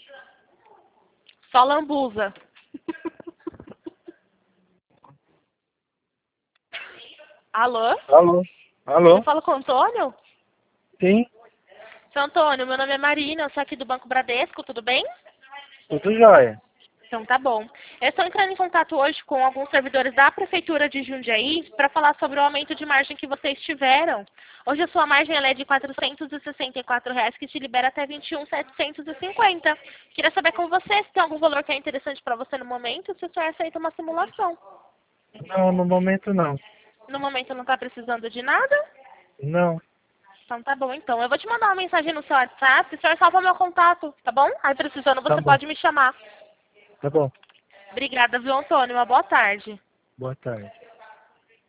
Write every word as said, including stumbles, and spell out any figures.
Só lambuza. Alô? Alô? Alô? Eu falo com o Antônio? Sim, Seu Antônio, meu nome é Marina, eu sou aqui do Banco Bradesco, tudo bem? tudo jóia. Então tá bom. Eu estou entrando em contato hoje com alguns servidores da Prefeitura de Jundiaí para falar sobre o aumento de margem que vocês tiveram. Hoje a sua margem ela é de quatrocentos e sessenta e quatro reais, que te libera até vinte e um mil setecentos e cinquenta. Queria saber com você se tem algum valor que é interessante para você no momento, se o senhor aceita uma simulação. Não, no momento não. No momento não está precisando de nada? Não, Então tá bom, então. Eu vou te mandar uma mensagem no seu WhatsApp, o senhor salva meu contato, tá bom? Aí precisando tá você bom. pode me chamar. Tá bom. Obrigada, viu, Antônio? Uma boa tarde. Boa tarde.